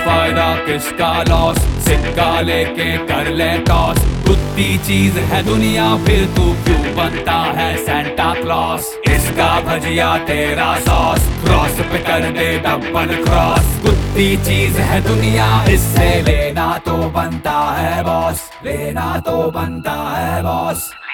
फायदा किसका लॉस, सिक्का लेके कर ले टॉस। कुत्ती चीज है दुनिया फिर तू क्यों बनता है सेंटा क्लॉस। इसका भजिया तेरा सॉस, क्रॉस पे कर दे डबल क्रॉस। कुत्ती चीज है दुनिया, इससे लेना तो बनता है बॉस, लेना तो बनता है बॉस।